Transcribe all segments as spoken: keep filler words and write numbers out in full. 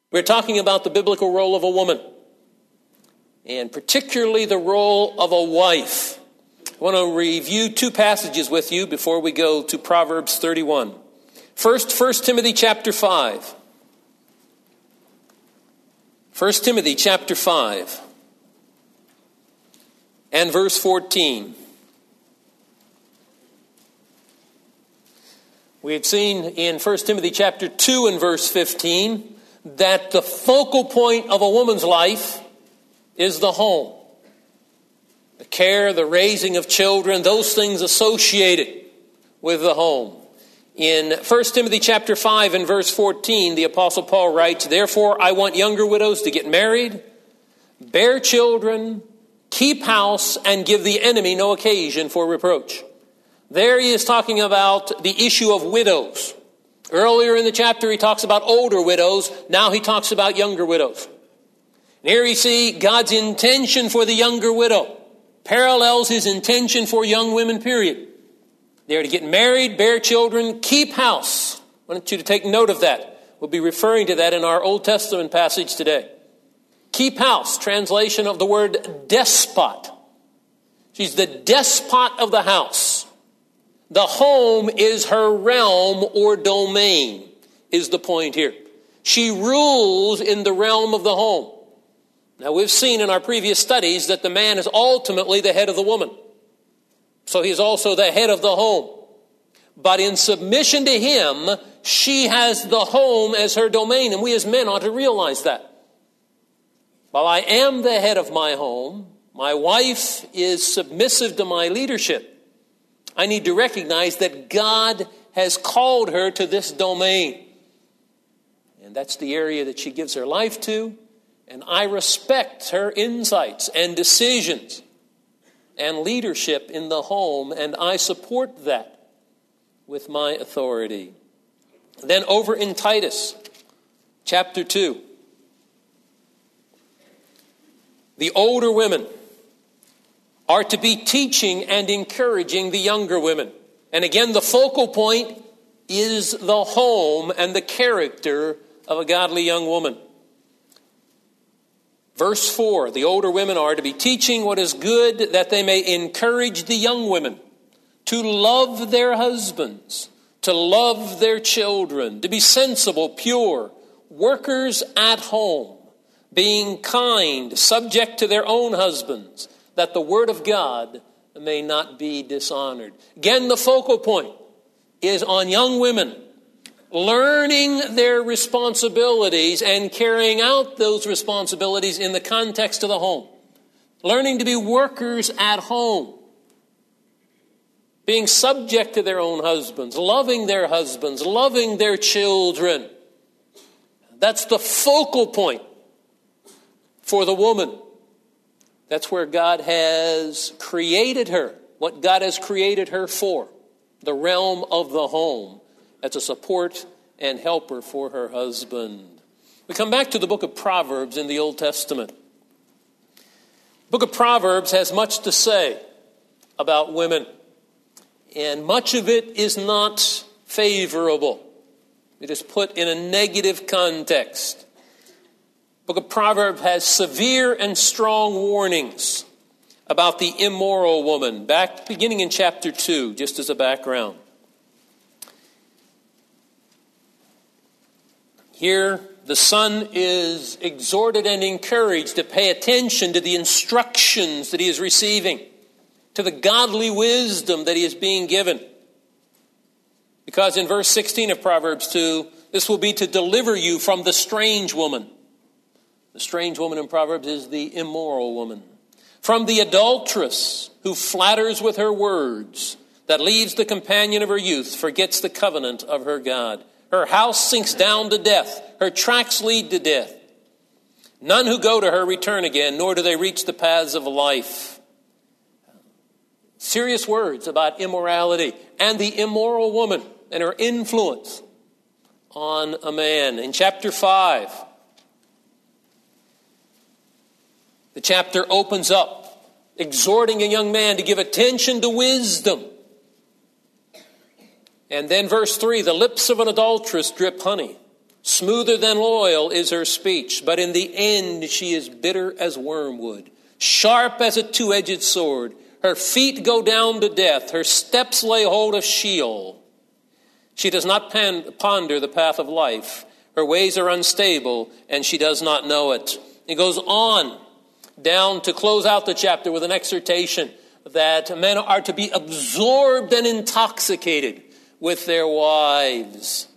We're talking about the biblical role of a woman, and particularly the role of a wife. I want to review two passages with you before we go to Proverbs thirty-one. First, First Timothy chapter five. First Timothy chapter five and verse fourteen. We have seen in First Timothy chapter two and verse fifteen that the focal point of a woman's life is the home. The care, the raising of children, those things associated with the home. In First Timothy chapter five and verse fourteen, the Apostle Paul writes, "Therefore I want younger widows to get married, bear children, keep house, and give the enemy no occasion for reproach." There he is talking about the issue of widows. Earlier in the chapter he talks about older widows. Now he talks about younger widows. And here you see God's intention for the younger widow parallels his intention for young women, period. They're to get married, bear children, keep house. I want you to take note of that. We'll be referring to that in our Old Testament passage today. Keep house, translation of the word despot. She's the despot of the house. The home is her realm or domain, is the point here. She rules in the realm of the home. Now, we've seen in our previous studies that the man is ultimately the head of the woman. So he's also the head of the home. But in submission to him, she has the home as her domain, and we as men ought to realize that. While I am the head of my home, my wife is submissive to my leadership. I need to recognize that God has called her to this domain. And that's the area that she gives her life to. And I respect her insights and decisions and leadership in the home. And I support that with my authority. Then over in Titus chapter two. The older women are to be teaching and encouraging the younger women. And again, the focal point is the home and the character of a godly young woman. Verse four, the older women are to be teaching what is good, that they may encourage the young women to love their husbands, to love their children, to be sensible, pure, workers at home, being kind, subject to their own husbands, that the word of God may not be dishonored. Again, the focal point is on young women learning their responsibilities and carrying out those responsibilities in the context of the home. Learning to be workers at home. Being subject to their own husbands, loving their husbands, loving their children. That's the focal point for the woman. That's where God has created her, what God has created her for, the realm of the home, as a support and helper for her husband. We come back to the book of Proverbs in the Old Testament. The book of Proverbs has much to say about women, and much of it is not favorable. It is put in a negative context. The book of Proverbs has severe and strong warnings about the immoral woman, back beginning in chapter two, just as a background. Here, the son is exhorted and encouraged to pay attention to the instructions that he is receiving, to the godly wisdom that he is being given. Because in verse sixteen of Proverbs two, this will be to deliver you from the strange woman. The strange woman in Proverbs is the immoral woman. From the adulteress who flatters with her words, that leaves the companion of her youth, forgets the covenant of her God. Her house sinks down to death. Her tracks lead to death. None who go to her return again, nor do they reach the paths of life. Serious words about immorality and the immoral woman and her influence on a man. In chapter five, the chapter opens up, exhorting a young man to give attention to wisdom. And then verse three, the lips of an adulteress drip honey. Smoother than oil is her speech, but in the end she is bitter as wormwood, sharp as a two-edged sword. Her feet go down to death. Her steps lay hold of Sheol. She does not ponder the path of life. Her ways are unstable, and she does not know it. It goes on down to close out the chapter with an exhortation that men are to be absorbed and intoxicated with their wives.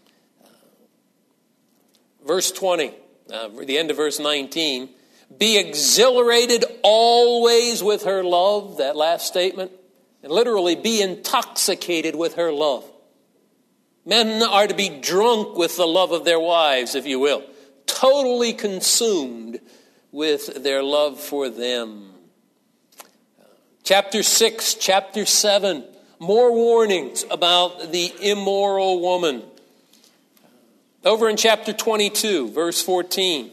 Verse twenty, uh, the end of verse nineteen. Be exhilarated always with her love, that last statement. And literally, be intoxicated with her love. Men are to be drunk with the love of their wives, if you will. Totally consumed with their love for them. Chapter six, chapter seven, more warnings about the immoral woman. Over in chapter twenty-two, verse fourteen.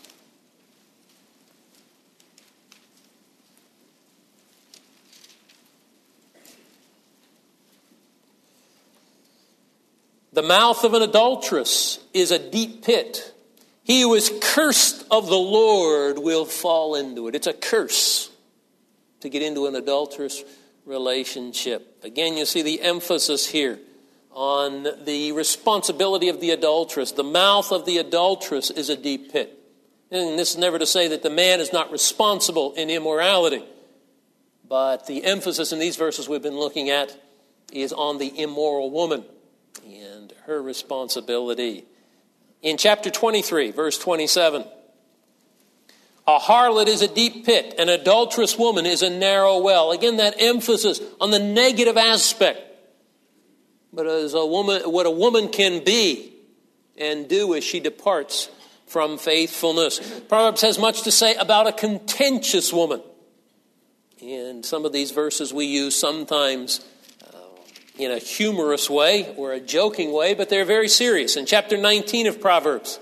The mouth of an adulteress is a deep pit. He who is cursed of the Lord will fall into it. It's a curse to get into an adulterous relationship. Again, you see the emphasis here on the responsibility of the adulteress. The mouth of the adulteress is a deep pit. And this is never to say that the man is not responsible in immorality. But the emphasis in these verses we've been looking at is on the immoral woman and her responsibility. In chapter twenty-three, verse twenty-seven, a harlot is a deep pit, an adulterous woman is a narrow well. Again, that emphasis on the negative aspect. But as a woman, what a woman can be and do as she departs from faithfulness. Proverbs has much to say about a contentious woman. And some of these verses we use sometimes in a humorous way or a joking way, but they're very serious. In chapter nineteen of Proverbs,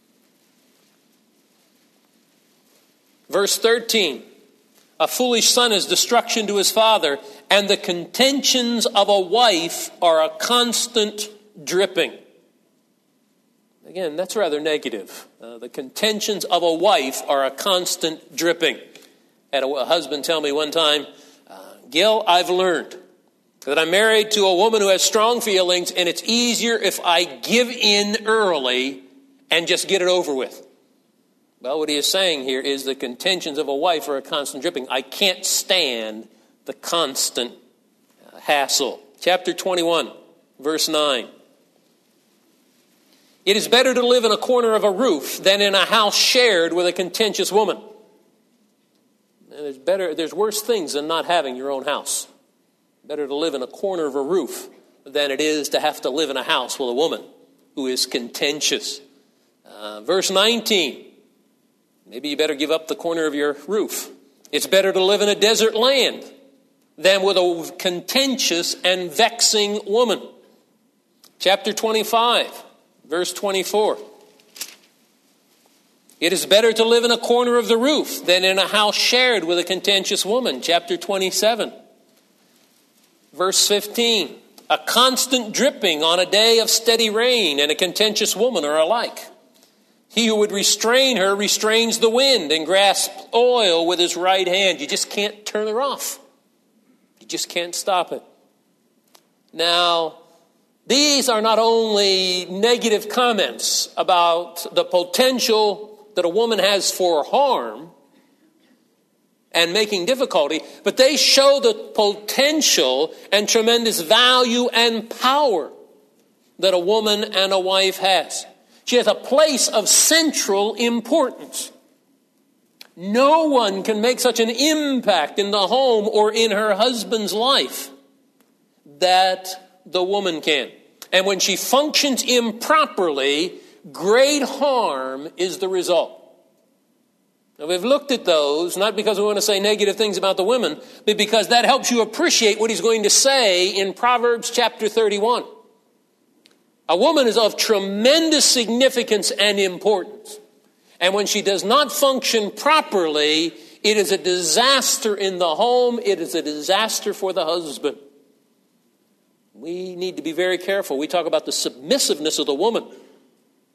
verse thirteen, a foolish son is destruction to his father, and the contentions of a wife are a constant dripping. Again, that's rather negative. Uh, the contentions of a wife are a constant dripping. I had a, a husband tell me one time, uh, Gil, I've learned that I'm married to a woman who has strong feelings, and it's easier if I give in early and just get it over with. Well, what he is saying here is the contentions of a wife are a constant dripping. I can't stand the constant uh, hassle. Chapter twenty-one, verse nine. It is better to live in a corner of a roof than in a house shared with a contentious woman. And there's better, there's worse things than not having your own house. Better to live in a corner of a roof than it is to have to live in a house with a woman who is contentious. Uh, verse nineteen. Maybe you better give up the corner of your roof. It's better to live in a desert land than with a contentious and vexing woman. Chapter twenty-five, verse twenty-four. It is better to live in a corner of the roof than in a house shared with a contentious woman. Chapter twenty-seven. Verse fifteen, a constant dripping on a day of steady rain and a contentious woman are alike. He who would restrain her restrains the wind and grasps oil with his right hand. You just can't turn her off. You just can't stop it. Now, these are not only negative comments about the potential that a woman has for harm and making difficulty, but they show the potential and tremendous value and power that a woman and a wife has. She has a place of central importance. No one can make such an impact in the home or in her husband's life that the woman can. And when she functions improperly, great harm is the result. Now, we've looked at those, not because we want to say negative things about the women, but because that helps you appreciate what he's going to say in Proverbs chapter thirty-one. A woman is of tremendous significance and importance. And when she does not function properly, it is a disaster in the home. It is a disaster for the husband. We need to be very careful. We talk about the submissiveness of the woman.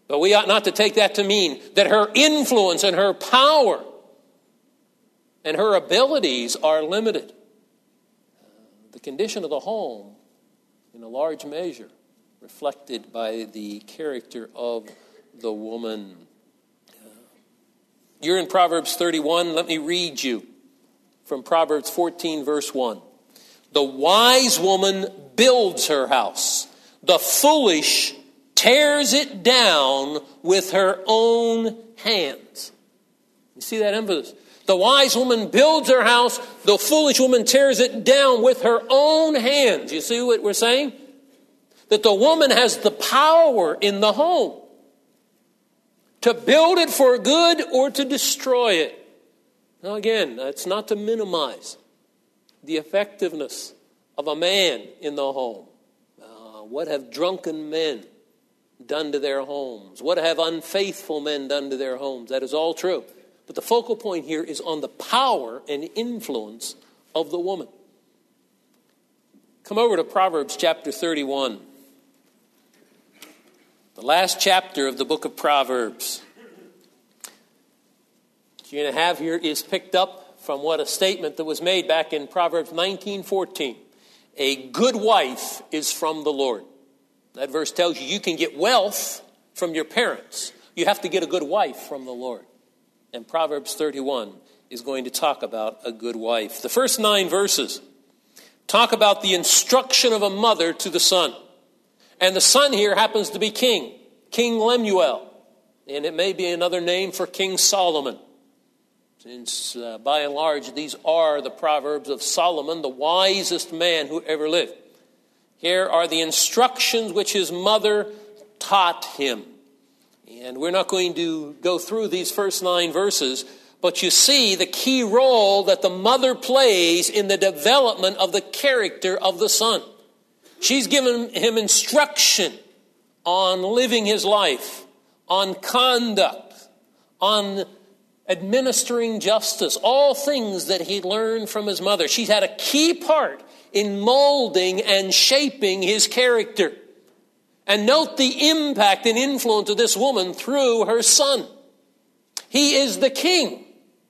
But we ought not to take that to mean that her influence and her power and her abilities are limited. The condition of the home, in a large measure, reflected by the character of the woman. You're in Proverbs thirty-one. Let me read you from Proverbs fourteen, verse one. The wise woman builds her house. The foolish tears it down with her own hands. You see that emphasis? The wise woman builds her house. The foolish woman tears it down with her own hands. You see what we're saying? That the woman has the power in the home to build it for good or to destroy it. Now again, that's not to minimize the effectiveness of a man in the home. Uh, what have drunken men done to their homes? What have unfaithful men done to their homes? That is all true. But the focal point here is on the power and influence of the woman. Come over to Proverbs chapter thirty-one. The last chapter of the book of Proverbs. What you're going to have here is picked up from what a statement that was made back in Proverbs nineteen fourteen. A good wife is from the Lord. That verse tells you you can get wealth from your parents. You have to get a good wife from the Lord. And Proverbs thirty-one is going to talk about a good wife. The first nine verses talk about the instruction of a mother to the son. And the son here happens to be king, King Lemuel. And it may be another name for King Solomon. Since uh, by and large these are the Proverbs of Solomon, the wisest man who ever lived. Here are the instructions which his mother taught him. And we're not going to go through these first nine verses, but you see the key role that the mother plays in the development of the character of the son. She's given him instruction on living his life, on conduct, on administering justice, all things that he learned from his mother. She's had a key part in molding and shaping his character. And note the impact and influence of this woman through her son. He is the king.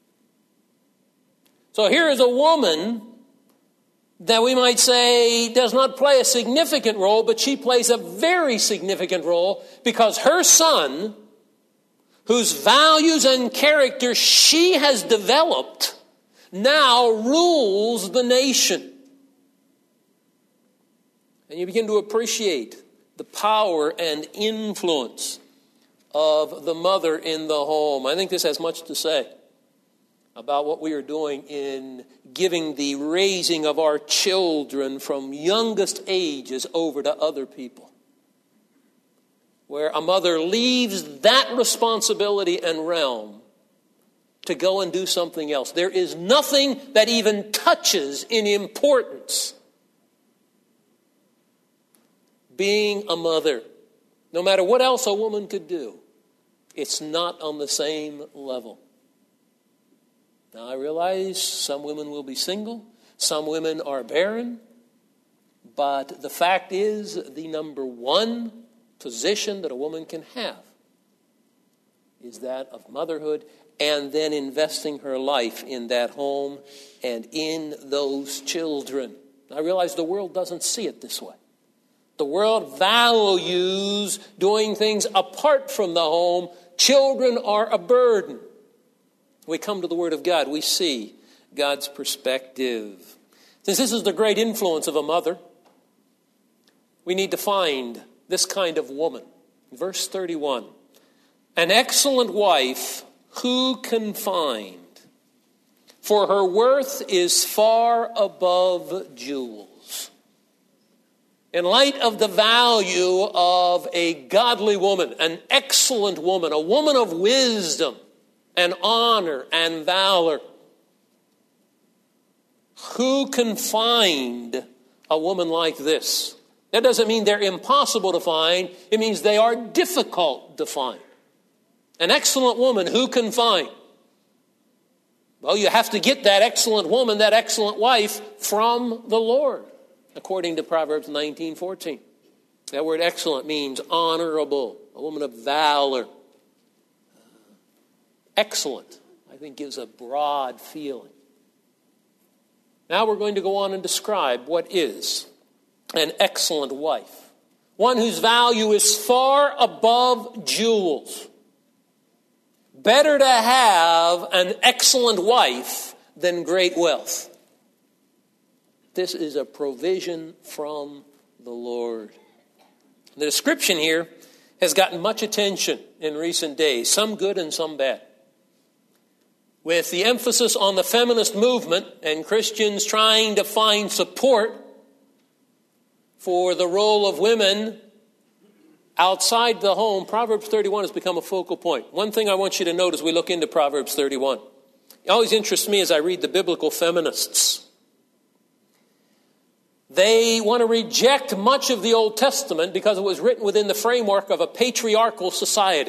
So here is a woman that we might say does not play a significant role, but she plays a very significant role because her son, whose values and character she has developed, now rules the nation. And you begin to appreciate the power and influence of the mother in the home. I think this has much to say about what we are doing in giving the raising of our children from youngest ages over to other people. Where a mother leaves that responsibility and realm to go and do something else. There is nothing that even touches in importance being a mother. No matter what else a woman could do, it's not on the same level. Now I realize some women will be single, some women are barren, but the fact is the number one position that a woman can have is that of motherhood, and then investing her life in that home and in those children. I realize the world doesn't see it this way. The world values doing things apart from the home. Children are a burden. We come to the Word of God, we see God's perspective. Since this is the great influence of a mother, we need to find this kind of woman. Verse thirty-one. An excellent wife who can find? For her worth is far above jewels. In light of the value of a godly woman, an excellent woman, a woman of wisdom and honor and valor, who can find a woman like this? That doesn't mean they're impossible to find. It means they are difficult to find. An excellent woman, who can find? Well, you have to get that excellent woman, that excellent wife, from the Lord, according to Proverbs nineteen fourteen. That word excellent means honorable, a woman of valor. Excellent, I think, gives a broad feeling. Now we're going to go on and describe what is an excellent wife. One whose value is far above jewels. Better to have an excellent wife than great wealth. This is a provision from the Lord. The description here has gotten much attention in recent days, some good and some bad. With the emphasis on the feminist movement and Christians trying to find support for the role of women outside the home, Proverbs thirty-one has become a focal point. One thing I want you to note as we look into Proverbs thirty-one. It always interests me as I read the biblical feminists. They want to reject much of the Old Testament because it was written within the framework of a patriarchal society.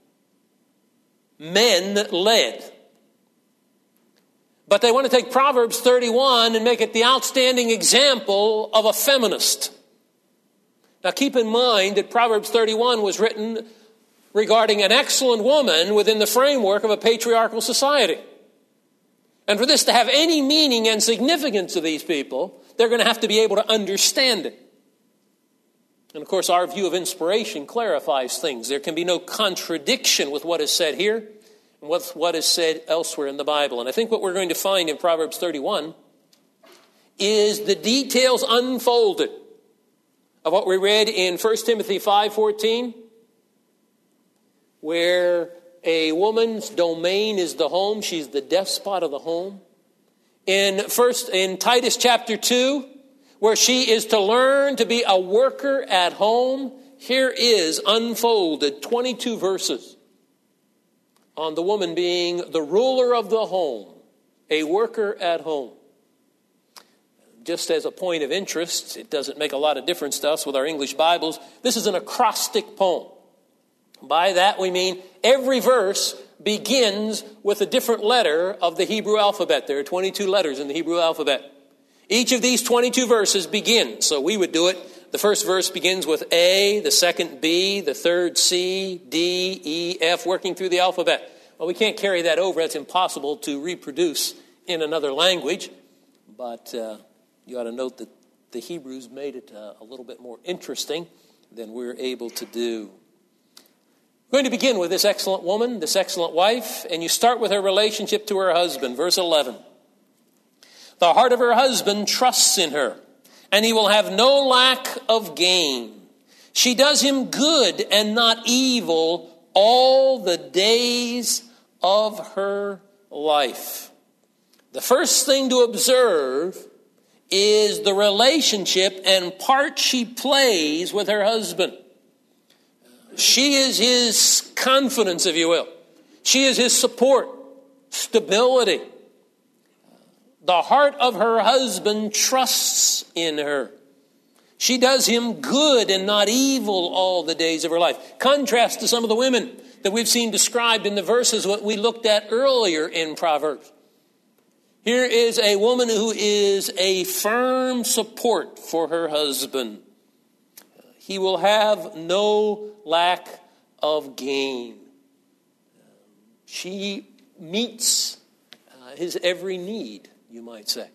Men led. But they want to take Proverbs thirty-one and make it the outstanding example of a feminist. Now keep in mind that Proverbs thirty-one was written regarding an excellent woman within the framework of a patriarchal society. And for this to have any meaning and significance to these people, they're going to have to be able to understand it. And of course, our view of inspiration clarifies things. There can be no contradiction with what is said here and with what is said elsewhere in the Bible. And I think what we're going to find in Proverbs thirty-one is the details unfolded of what we read in First Timothy five fourteen, where a woman's domain is the home. She's the despot of the home. In first in Titus chapter two, where she is to learn to be a worker at home, here is unfolded twenty-two verses on the woman being the ruler of the home, a worker at home. Just as a point of interest, it doesn't make a lot of difference to us with our English Bibles. This is an acrostic poem. By that we mean every verse begins with a different letter of the Hebrew alphabet. There are twenty-two letters in the Hebrew alphabet. Each of these twenty-two verses begins. So we would do it. The first verse begins with A, the second B, the third C, D, E, F, working through the alphabet. Well, we can't carry that over. That's impossible to reproduce in another language. But uh, you ought to note that the Hebrews made it uh, a little bit more interesting than we're able to do. We're going to begin with this excellent woman, this excellent wife, and you start with her relationship to her husband. Verse eleven. The heart of her husband trusts in her, and he will have no lack of gain. She does him good and not evil all the days of her life. The first thing to observe is the relationship and part she plays with her husband. She is his confidence, if you will. She is his support, stability. The heart of her husband trusts in her. She does him good and not evil all the days of her life. Contrast to some of the women that we've seen described in the verses what we looked at earlier in Proverbs. Here is a woman who is a firm support for her husband. He will have no lack of gain. She meets uh, his every need, you might say.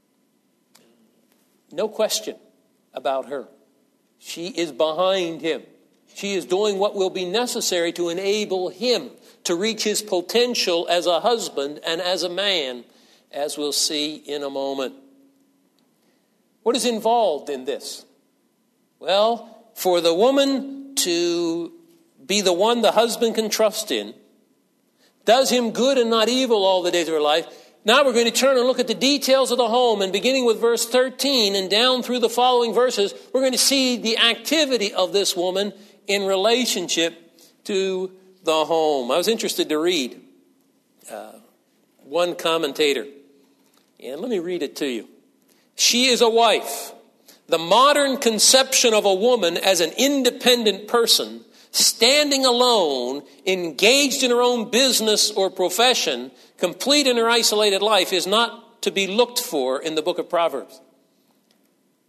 No question about her. She is behind him. She is doing what will be necessary to enable him to reach his potential as a husband and as a man, as we'll see in a moment. What is involved in this? Well, for the woman to be the one the husband can trust in, does him good and not evil all the days of her life. Now we're going to turn and look at the details of the home, and beginning with verse thirteen and down through the following verses, we're going to see the activity of this woman in relationship to the home. I was interested to read uh, one commentator, and let me read it to you. She is a wife. The modern conception of a woman as an independent person, standing alone, engaged in her own business or profession, complete in her isolated life, is not to be looked for in the book of Proverbs.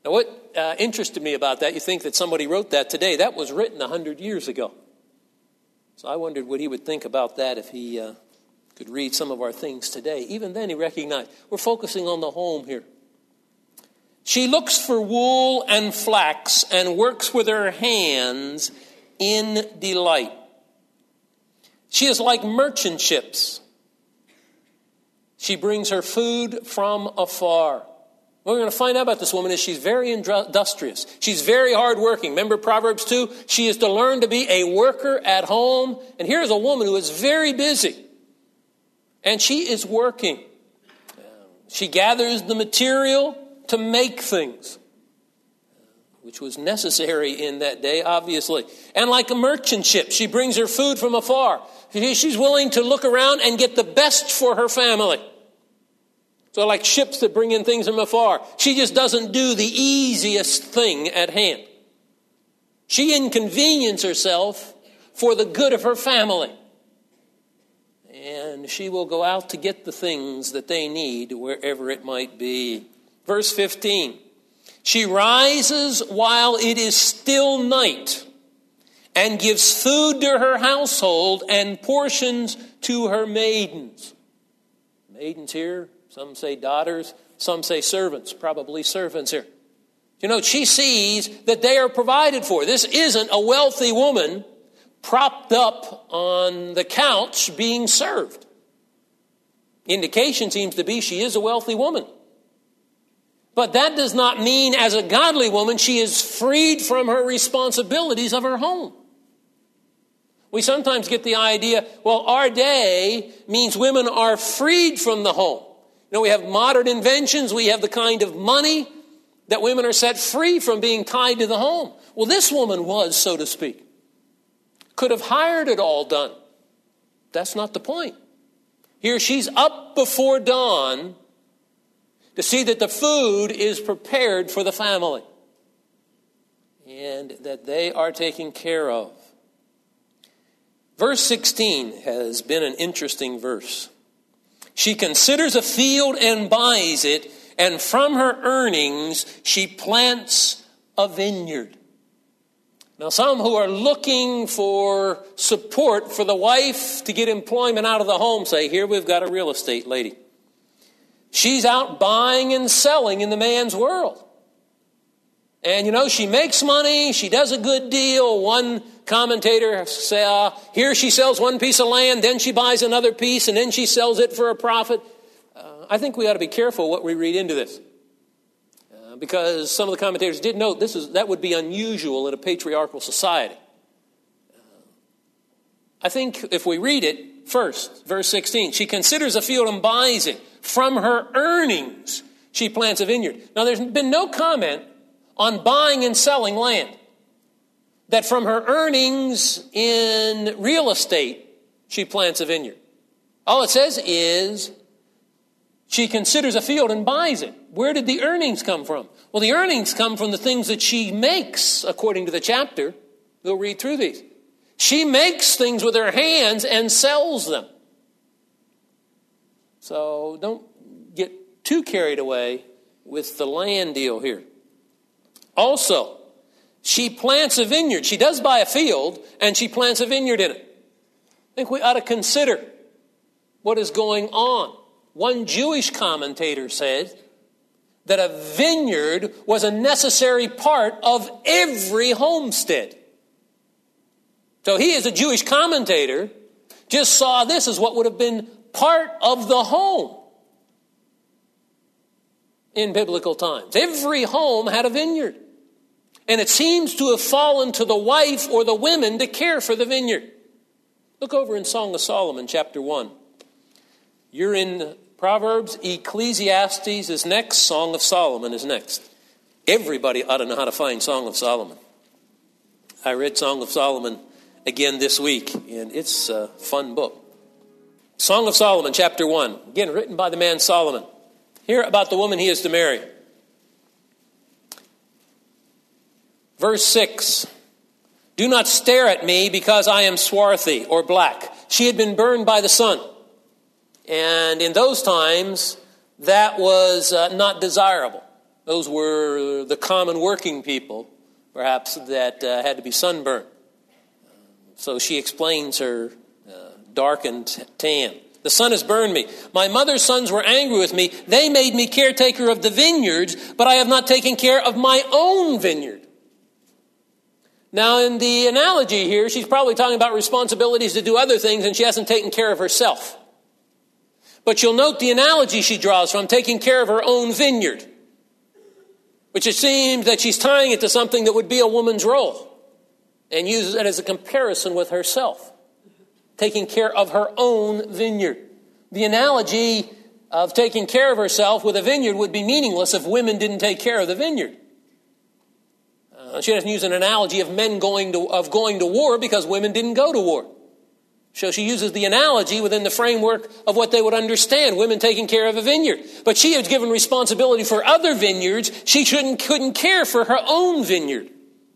Now, what uh, interested me about that, you think that somebody wrote that today. That was written one hundred years ago. So I wondered what he would think about that if he uh, could read some of our things today. Even then, he recognized we're focusing on the home here. She looks for wool and flax and works with her hands in delight. She is like merchant ships. She brings her food from afar. What we're going to find out about this woman is she's very industrious. She's very hardworking. Remember Proverbs two? She is to learn to be a worker at home. And here's a woman who is very busy. And she is working. She gathers the material to make things, which was necessary in that day, obviously. And like a merchant ship, she brings her food from afar. She's willing to look around and get the best for her family. So like ships that bring in things from afar, she just doesn't do the easiest thing at hand. She inconveniences herself for the good of her family. And she will go out to get the things that they need wherever it might be. Verse fifteen, she rises while it is still night and gives food to her household and portions to her maidens. Maidens here, some say daughters, some say servants, probably servants here. You know, she sees that they are provided for. This isn't a wealthy woman propped up on the couch being served. Indication seems to be she is a wealthy woman. But that does not mean as a godly woman she is freed from her responsibilities of her home. We sometimes get the idea, well, our day means women are freed from the home. You know, we have modern inventions. We have the kind of money that women are set free from being tied to the home. Well, this woman was, so to speak. Could have hired it all done. That's not the point. Here she's up before dawn to see that the food is prepared for the family and that they are taken care of. Verse sixteen has been an interesting verse. She considers a field and buys it, and from her earnings she plants a vineyard. Now, some who are looking for support for the wife to get employment out of the home say, here we've got a real estate lady. She's out buying and selling in the man's world. And, you know, she makes money. She does a good deal. One commentator says, uh, here she sells one piece of land, then she buys another piece, and then she sells it for a profit. Uh, I think we ought to be careful what we read into this. Uh, because some of the commentators did note this is that would be unusual in a patriarchal society. Uh, I think if we read it first, verse sixteen, she considers a field and buys it. From her earnings, she plants a vineyard. Now, there's been no comment on buying and selling land. That from her earnings in real estate, she plants a vineyard. All it says is she considers a field and buys it. Where did the earnings come from? Well, the earnings come from the things that she makes, according to the chapter. We'll read through these. She makes things with her hands and sells them. So don't get too carried away with the land deal here. Also, she plants a vineyard. She does buy a field, and she plants a vineyard in it. I think we ought to consider what is going on. One Jewish commentator said that a vineyard was a necessary part of every homestead. So he, as a Jewish commentator, just saw this as what would have been part of the home in biblical times. Every home had a vineyard. And it seems to have fallen to the wife or the women to care for the vineyard. Look over in Song of Solomon, chapter one. You're in Proverbs. Ecclesiastes is next. Song of Solomon is next. Everybody ought to know how to find Song of Solomon. I read Song of Solomon again this week, and it's a fun book. Song of Solomon, chapter one. Again, written by the man Solomon. Hear about the woman he is to marry. Verse six. Do not stare at me because I am swarthy or black. She had been burned by the sun. And in those times, that was uh, not desirable. Those were the common working people, perhaps, that uh, had to be sunburned. So she explains her uh, darkened tan. The sun has burned me. My mother's sons were angry with me. They made me caretaker of the vineyards, but I have not taken care of my own vineyard. Now, in the analogy here, she's probably talking about responsibilities to do other things, and she hasn't taken care of herself. But you'll note the analogy she draws from taking care of her own vineyard, which it seems that she's tying it to something that would be a woman's role, and uses it as a comparison with herself, taking care of her own vineyard. The analogy of taking care of herself with a vineyard would be meaningless if women didn't take care of the vineyard. Uh, she doesn't use an analogy of men going to of going to war because women didn't go to war. So she uses the analogy within the framework of what they would understand, women taking care of a vineyard. But she is given responsibility for other vineyards. She shouldn't, couldn't care for her own vineyard.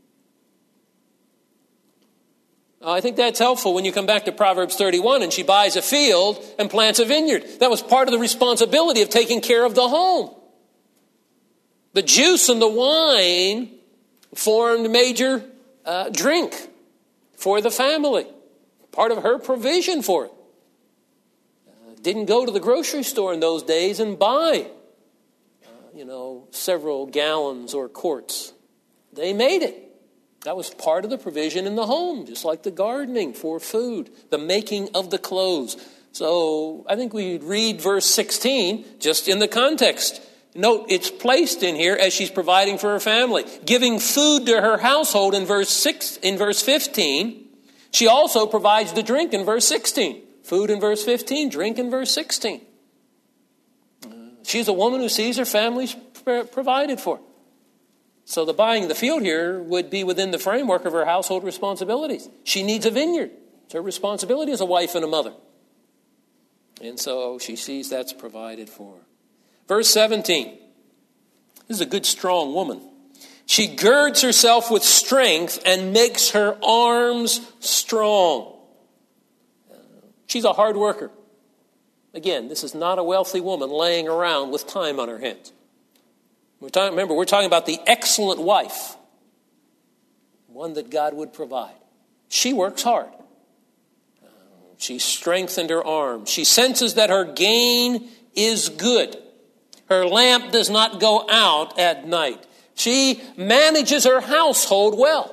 Uh, I think that's helpful when you come back to Proverbs thirty-one and she buys a field and plants a vineyard. That was part of the responsibility of taking care of the home. The juice and the wine formed major uh, drink for the family. Part of her provision for it. Uh, didn't go to the grocery store in those days and buy, uh, you know, several gallons or quarts. They made it. That was part of the provision in the home, just like the gardening for food, the making of the clothes. So I think we'd read verse sixteen just in the context. Note, it's placed in here as she's providing for her family, giving food to her household in verse six, in verse fifteen. She also provides the drink in verse sixteen. Food in verse fifteen, drink in verse sixteen. She's a woman who sees her family's provided for. So the buying of the field here would be within the framework of her household responsibilities. She needs a vineyard. It's her responsibility as a wife and a mother. And so she sees that's provided for her. Verse seventeen. This is a good, strong woman. She girds herself with strength and makes her arms strong. She's a hard worker. Again, this is not a wealthy woman laying around with time on her hands. We're talking, remember, we're talking about the excellent wife, one that God would provide. She works hard. She's strengthened her arms. She senses that her gain is good. Her lamp does not go out at night. She manages her household well.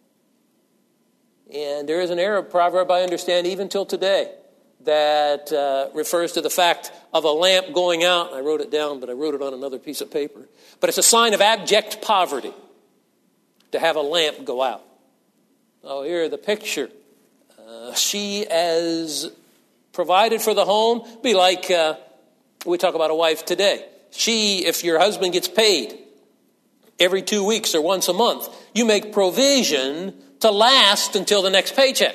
And there is an Arab proverb, I understand, even till today, that uh, refers to the fact of a lamp going out. I wrote it down, but I wrote it on another piece of paper. But it's a sign of abject poverty to have a lamp go out. Oh, here the picture. Uh, she as provided for the home, be like uh, we talk about a wife today. She, if your husband gets paid every two weeks or once a month, you make provision to last until the next paycheck.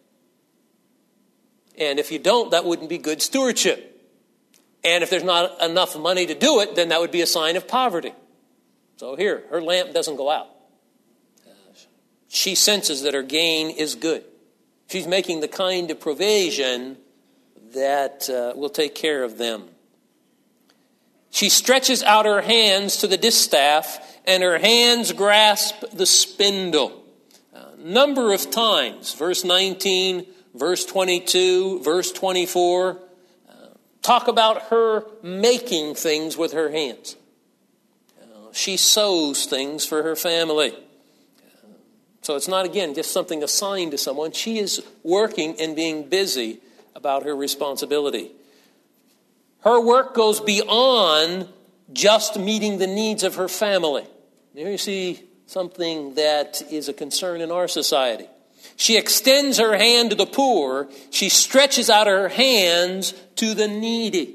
And if you don't, that wouldn't be good stewardship. And if there's not enough money to do it, then that would be a sign of poverty. So here, her lamp doesn't go out. Uh, she senses that her gain is good. She's making the kind of provision that uh, will take care of them. She stretches out her hands to the distaff, and her hands grasp the spindle. A number of times, verse nineteen, verse twenty-two, verse twenty-four, uh, talk about her making things with her hands. Uh, she sews things for her family. Uh, so it's not, again, just something assigned to someone. She is working and being busy about her responsibility. Her work goes beyond just meeting the needs of her family. There you see something that is a concern in our society. She extends her hand to the poor. She stretches out her hands to the needy.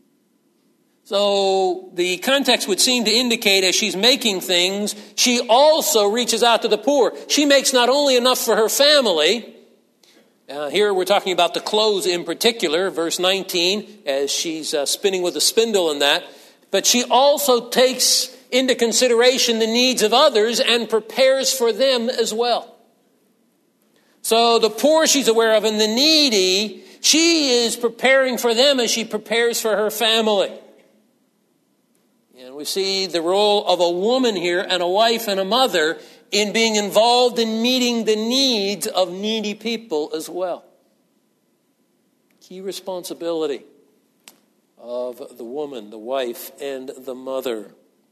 So the context would seem to indicate as she's making things, she also reaches out to the poor. She makes not only enough for her family. Uh, here we're talking about the clothes in particular, verse nineteen, as she's uh, spinning with a spindle in that. But she also takes into consideration the needs of others and prepares for them as well. So the poor she's aware of and the needy, she is preparing for them as she prepares for her family. And we see the role of a woman here and a wife and a mother in being involved in meeting the needs of needy people as well. Key responsibility of the woman, the wife, and the mother.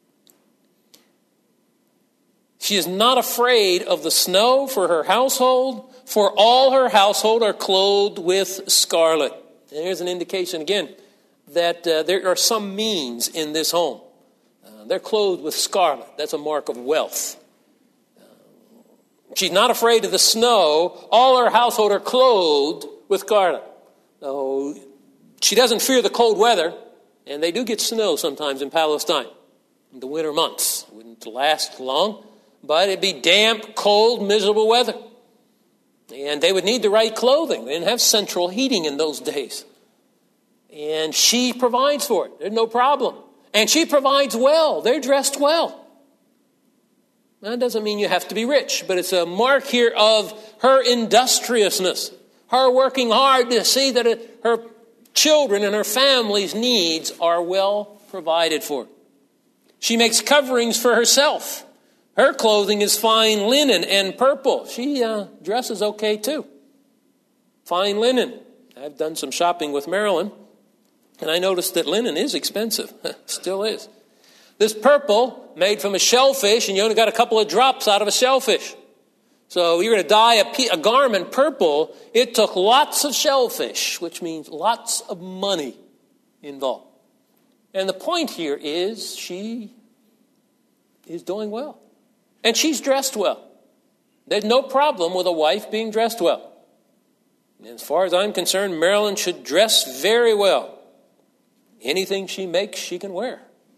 She is not afraid of the snow for her household, for all her household are clothed with scarlet. And here's an indication again that uh, there are some means in this home. Uh, they're clothed with scarlet. That's a mark of wealth. Uh, she's not afraid of the snow. All her household are clothed with scarlet. So she doesn't fear the cold weather, and they do get snow sometimes in Palestine in the winter months. It wouldn't last long, but it'd be damp, cold, miserable weather. And they would need the right clothing. They didn't have central heating in those days. And she provides for it. There's no problem. And she provides well. They're dressed well. That doesn't mean you have to be rich, but it's a mark here of her industriousness. Her working hard to see that it, her children and her family's needs are well provided for. She makes coverings for herself. Her clothing is fine linen and purple. She uh, dresses okay too. Fine linen. I've done some shopping with Marilyn, and I noticed that linen is expensive. Still is. This purple, made from a shellfish, and you only got a couple of drops out of a shellfish. So you're going to dye a, a garment purple. It took lots of shellfish, which means lots of money involved. And the point here is she is doing well. And she's dressed well. There's no problem with a wife being dressed well. And as far as I'm concerned, Marilyn should dress very well. Anything she makes, she can wear.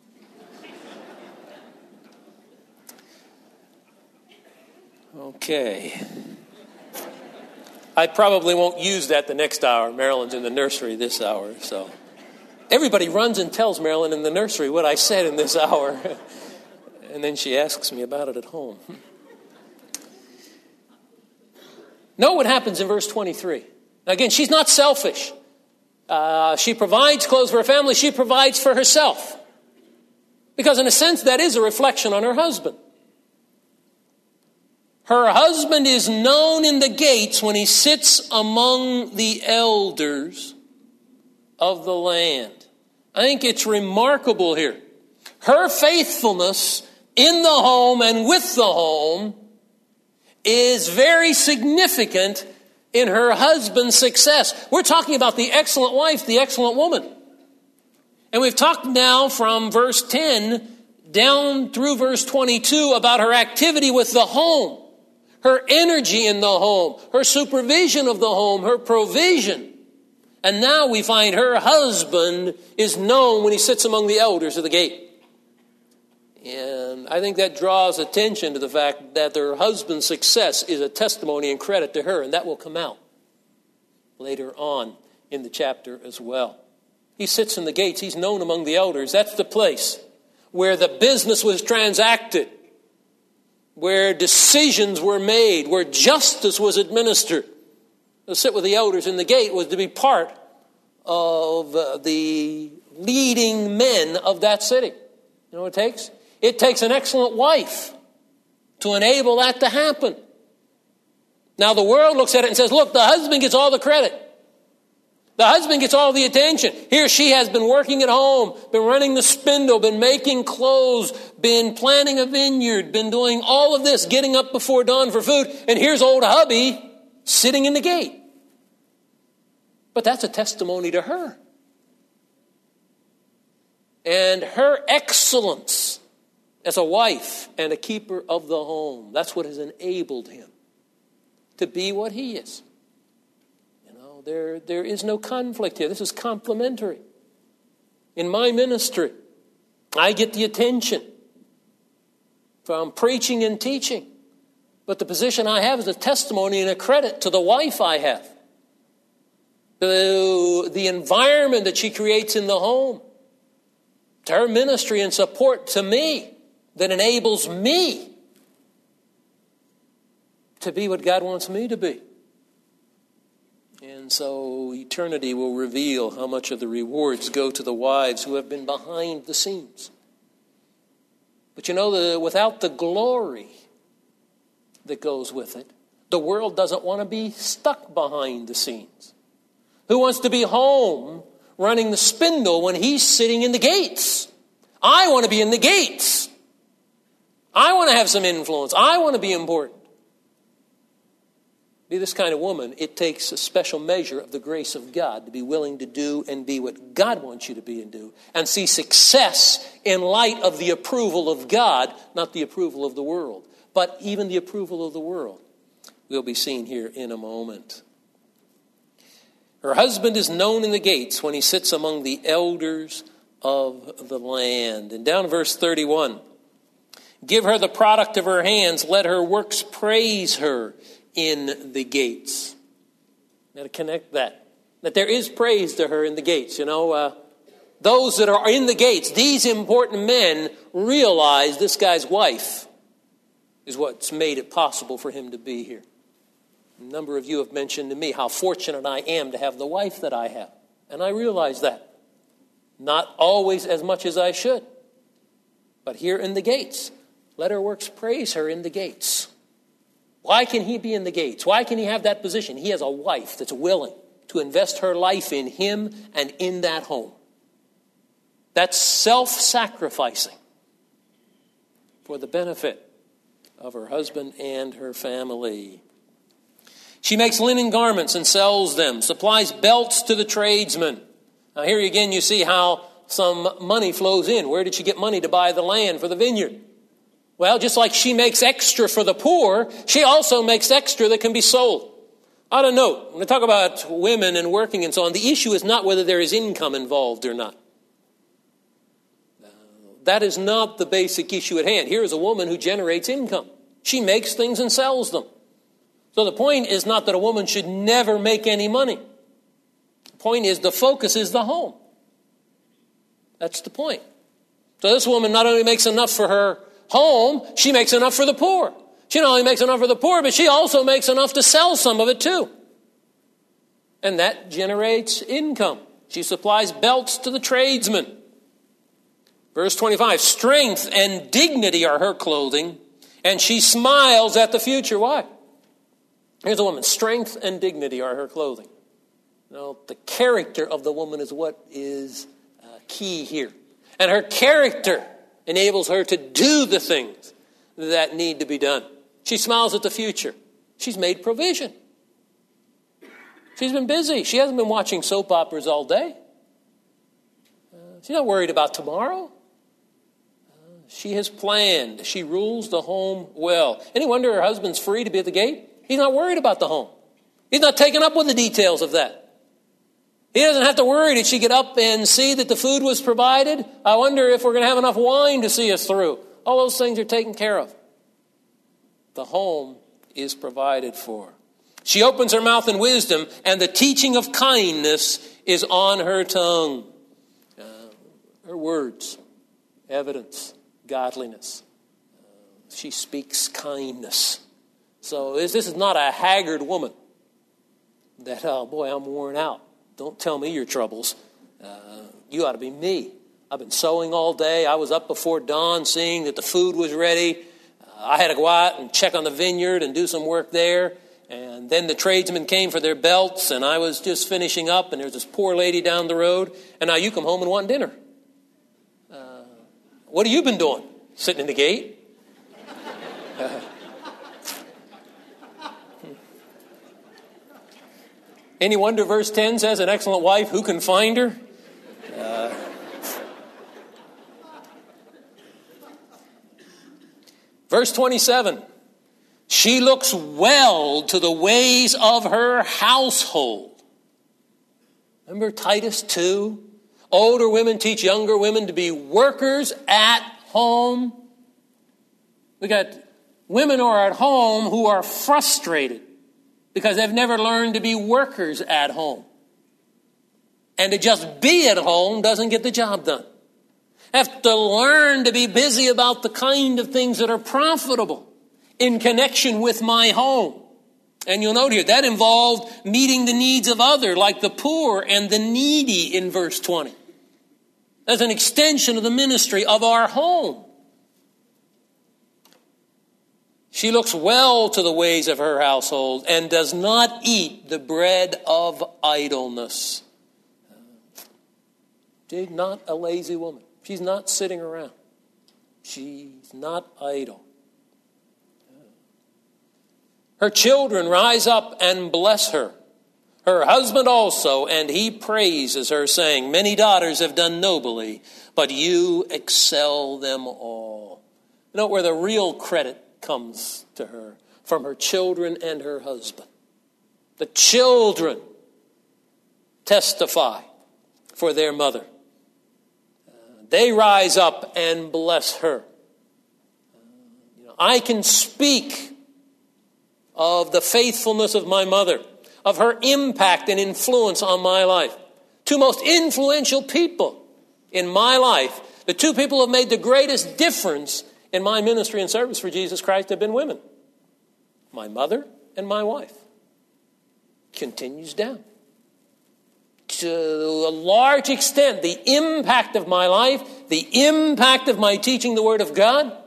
Okay. I probably won't use that the next hour. Marilyn's in the nursery this hour, so. Everybody runs and tells Marilyn in the nursery what I said in this hour. And then she asks me about it at home. Note what happens in verse twenty-three. Now again, she's not selfish. Uh, she provides clothes for her family. She provides for herself. Because in a sense, that is a reflection on her husband. Her husband is known in the gates when he sits among the elders of the land. I think it's remarkable here. Her faithfulness in the home and with the home is very significant in her husband's success. We're talking about the excellent wife, the excellent woman. And we've talked now from verse ten down through verse twenty-two about her activity with the home, her energy in the home, her supervision of the home, her provision. And now we find her husband is known when he sits among the elders of the gate. And I think that draws attention to the fact that her husband's success is a testimony and credit to her, and that will come out later on in the chapter as well. He sits in the gates. He's known among the elders. That's the place where the business was transacted, where decisions were made, where justice was administered. To sit with the elders in the gate was to be part of uh, the leading men of that city. You know what it takes? It takes an excellent wife to enable that to happen. Now the world looks at it and says, look, the husband gets all the credit. The husband gets all the attention. Here she has been working at home, been running the spindle, been making clothes, been planting a vineyard, been doing all of this, getting up before dawn for food. And here's old hubby sitting in the gate. But that's a testimony to her. And her excellence as a wife and a keeper of the home. That's what has enabled him to be what he is. You know, there, there is no conflict here. This is complementary. In my ministry, I get the attention from preaching and teaching. But the position I have is a testimony and a credit to the wife I have. To the environment that she creates in the home. To her ministry and support to me that enables me to be what God wants me to be. And so eternity will reveal how much of the rewards go to the wives who have been behind the scenes But you know, the, without the glory that goes with it, the world doesn't want to be stuck behind the scenes. Who wants to be home running the spindle when he's sitting in the gates? I want to be in the gates. I want to have some influence. I want to be important. Be this kind of woman, it takes a special measure of the grace of God to be willing to do and be what God wants you to be and do, and see success in light of the approval of God, not the approval of the world. But even the approval of the world will be seen here in a moment. Her husband is known in the gates when he sits among the elders of the land. And down verse thirty-one, give her the product of her hands, let her works praise her in the gates. Now to connect that, that there is praise to her in the gates. You know, uh, those that are in the gates, these important men realize this guy's wife is what's made it possible for him to be here. A number of you have mentioned to me how fortunate I am to have the wife that I have. And I realize that. Not always as much as I should. But here in the gates, let her works praise her in the gates. Why can he be in the gates? Why can he have that position? He has a wife that's willing to invest her life in him and in that home. That's self-sacrificing for the benefit of her husband and her family. She makes linen garments and sells them, supplies belts to the tradesmen. Now here again you see how some money flows in. Where did she get money to buy the land for the vineyard? Well, just like she makes extra for the poor, she also makes extra that can be sold. I don't know. When I talk about women and working and so on, the issue is not whether there is income involved or not. That is not the basic issue at hand. Here is a woman who generates income. She makes things and sells them. So the point is not that a woman should never make any money. The point is the focus is the home. That's the point. So this woman not only makes enough for her home, she makes enough for the poor. She not only makes enough for the poor, but she also makes enough to sell some of it too. And that generates income. She supplies belts to the tradesmen. Verse twenty-five, strength and dignity are her clothing, and she smiles at the future. Why? Here's a woman. Strength and dignity are her clothing. You know, the character of the woman is what is uh, key here. And her character enables her to do the things that need to be done. She smiles at the future. She's made provision. She's been busy. She hasn't been watching soap operas all day. Uh, she's not worried about tomorrow. Uh, she has planned. She rules the home well. Any wonder her husband's free to be at the gate? He's not worried about the home. He's not taken up with the details of that. He doesn't have to worry. Did she get up and see that the food was provided? I wonder if we're going to have enough wine to see us through. All those things are taken care of. The home is provided for. She opens her mouth in wisdom, and the teaching of kindness is on her tongue. Uh, her words, evidence, godliness. Uh, she speaks kindness. So this, this is not a haggard woman that, oh boy, I'm worn out. Don't tell me your troubles. Uh, you ought to be me. I've been sewing all day. I was up before dawn seeing that the food was ready. Uh, I had to go out and check on the vineyard and do some work there. And then the tradesmen came for their belts, and I was just finishing up, and there's this poor lady down the road, and now you come home and want dinner. Uh, what have you been doing? Sitting in the gate? Uh, Any wonder verse ten says, an excellent wife, who can find her? Uh, verse twenty-seven, she looks well to the ways of her household. Remember Titus two? Older women teach younger women to be workers at home. We got women who are at home who are frustrated because they've never learned to be workers at home. And to just be at home doesn't get the job done. Have to learn to be busy about the kind of things that are profitable in connection with my home. And you'll note here, that involved meeting the needs of others, like the poor and the needy in verse twenty. That's an extension of the ministry of our home. She looks well to the ways of her household and does not eat the bread of idleness. She's not a lazy woman. She's not sitting around. She's not idle. Her children rise up and bless her. Her husband also, and he praises her, saying, many daughters have done nobly, but you excel them all. You know where the real credit comes to her? From her children and her husband. The children testify for their mother. Uh, they rise up and bless her. Uh, you know, I can speak of the faithfulness of my mother, of her impact and influence on my life. Two most influential people in my life, the two people who have made the greatest difference in my ministry and service for Jesus Christ have been women. My mother and my wife. Continues down. To a large extent, the impact of my life, the impact of my teaching the Word of God,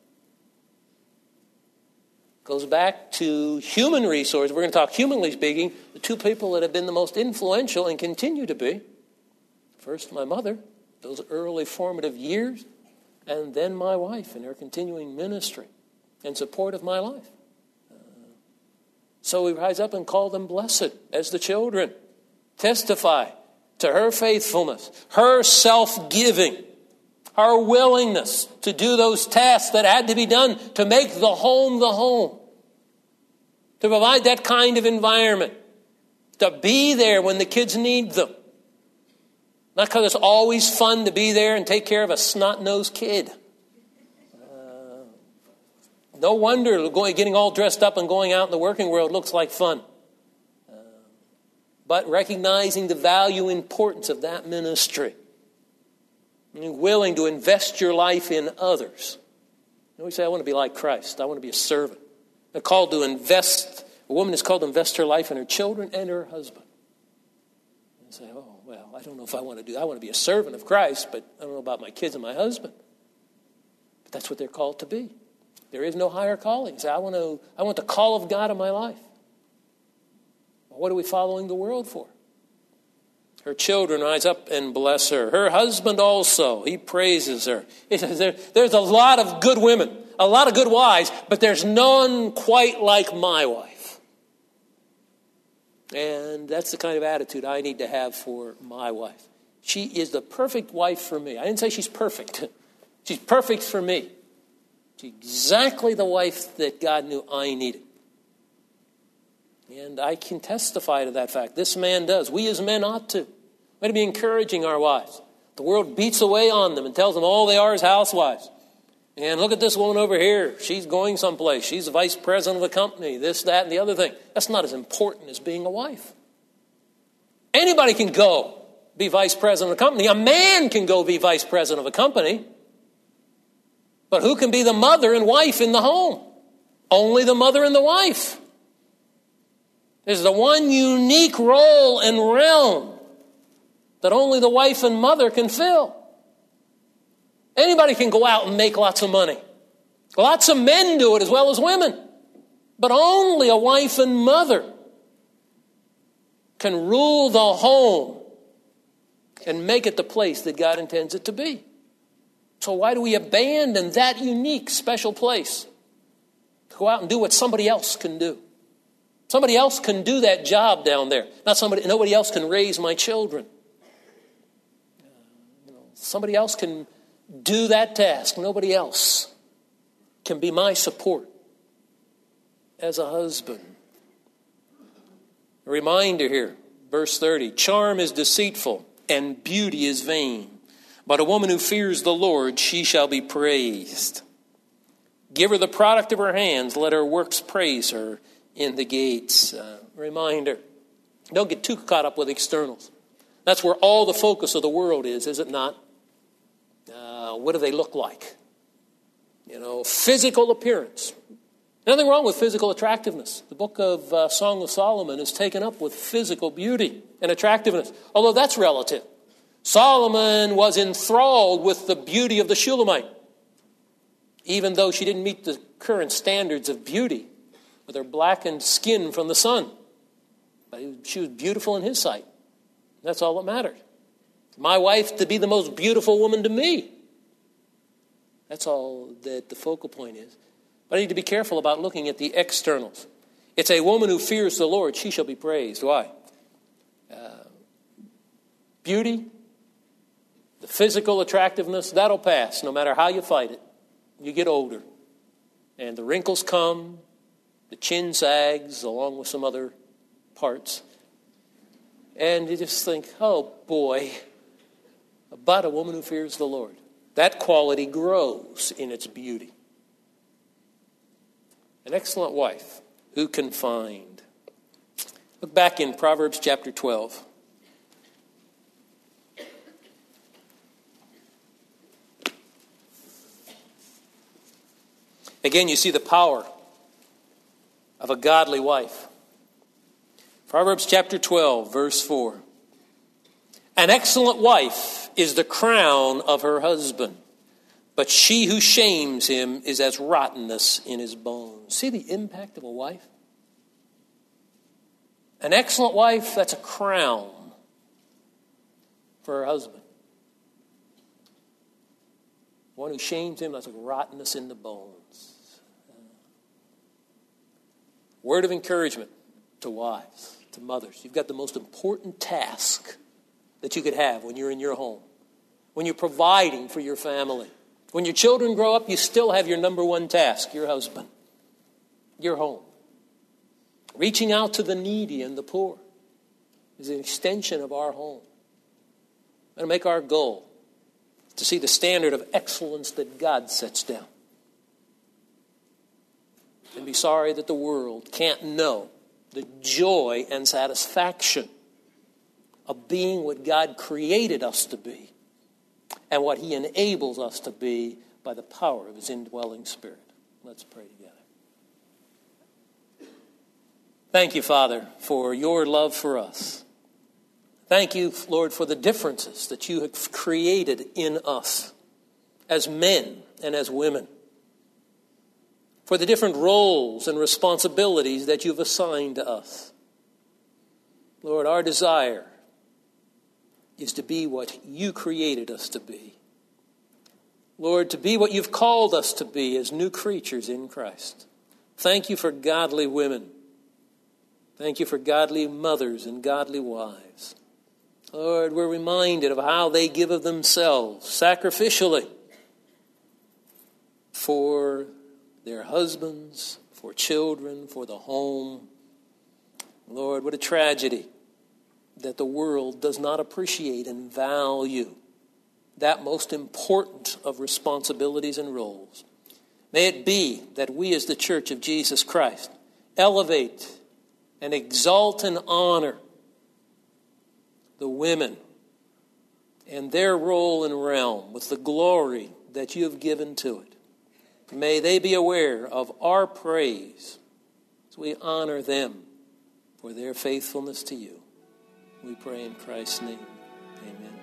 goes back to human resources. We're going to talk humanly speaking. The two people that have been the most influential and continue to be. First, my mother, those early formative years. And then my wife in her continuing ministry and support of my life. Uh, so we rise up and call them blessed as the children. Testify to her faithfulness, her self-giving, her willingness to do those tasks that had to be done to make the home the home. To provide that kind of environment. To be there when the kids need them. Not because it's always fun to be there and take care of a snot-nosed kid. Uh, no wonder going, getting all dressed up and going out in the working world looks like fun. Uh, but recognizing the value and importance of that ministry. Being willing to invest your life in others. You know, we say, I want to be like Christ. I want to be a servant. They're called to invest, a woman is called to invest her life in her children and her husband. And say, oh, well, I don't know if I want to do that. I want to be a servant of Christ, but I don't know about my kids and my husband. But that's what they're called to be. There is no higher calling. Say, I want to, I want the call of God in my life. Well, what are we following the world for? Her children rise up and bless her. Her husband also, he praises her. He says there, there's a lot of good women, a lot of good wives, but there's none quite like my wife. And that's the kind of attitude I need to have for my wife. She is the perfect wife for me. I didn't say she's perfect. She's perfect for me. She's exactly the wife that God knew I needed. And I can testify to that fact. This man does. We as men ought to. We ought to be encouraging our wives. The world beats away on them and tells them all they are is housewives. And look at this woman over here. She's going someplace. She's the vice president of the company. This, that, and the other thing. That's not as important as being a wife. Anybody can go be vice president of a company. A man can go be vice president of a company. But who can be the mother and wife in the home? Only the mother and the wife. There's the one unique role and realm that only the wife and mother can fill. Anybody can go out and make lots of money. Lots of men do it as well as women. But only a wife and mother can rule the home and make it the place that God intends it to be. So why do we abandon that unique, special place? Go out and do what somebody else can do. Somebody else can do that job down there. Not somebody. Nobody else can raise my children. Uh, you know, somebody else can do that task. Nobody else can be my support as a husband. A reminder here, verse thirty. Charm is deceitful and beauty is vain. But a woman who fears the Lord, she shall be praised. Give her the product of her hands. Let her works praise her in the gates. Uh, reminder. Don't get too caught up with externals. That's where all the focus of the world is, is it not? Uh, what do they look like? You know, physical appearance. Nothing wrong with physical attractiveness. The book of uh, Song of Solomon is taken up with physical beauty and attractiveness, although that's relative. Solomon was enthralled with the beauty of the Shulamite, even though she didn't meet the current standards of beauty with her blackened skin from the sun. But she was beautiful in his sight. That's all that mattered. My wife to be the most beautiful woman to me. That's all that the focal point is. But I need to be careful about looking at the externals. It's a woman who fears the Lord, she shall be praised. Why? Uh, beauty, the physical attractiveness, that'll pass no matter how you fight it. You get older. And the wrinkles come, the chin sags, along with some other parts. And you just think, oh boy, about a woman who fears the Lord. That quality grows in its beauty. An excellent wife, who can find? Look back in Proverbs chapter twelve. Again, you see the power of a godly wife. Proverbs chapter twelve, verse four. An excellent wife is the crown of her husband, but she who shames him is as rottenness in his bones. See the impact of a wife? An excellent wife, that's a crown for her husband. One who shames him, that's like rottenness in the bones. Word of encouragement to wives, to mothers. You've got the most important task that you could have when you're in your home, when you're providing for your family. When your children grow up, you still have your number one task, your husband, your home. Reaching out to the needy and the poor is an extension of our home. And make our goal to see the standard of excellence that God sets down. And be sorry that the world can't know the joy and satisfaction of being what God created us to be and what he enables us to be by the power of his indwelling Spirit. Let's pray together. Thank you, Father, for your love for us. Thank you, Lord, for the differences that you have created in us as men and as women. For the different roles and responsibilities that you've assigned to us. Lord, our desire is to be what you created us to be. Lord, to be what you've called us to be as new creatures in Christ. Thank you for godly women. Thank you for godly mothers and godly wives. Lord, we're reminded of how they give of themselves sacrificially for their husbands, for children, for the home. Lord, what a tragedy that the world does not appreciate and value that most important of responsibilities and roles. May it be that we as the Church of Jesus Christ elevate and exalt and honor the women and their role and realm with the glory that you have given to it. May they be aware of our praise as we honor them for their faithfulness to you. We pray in Christ's name. Amen.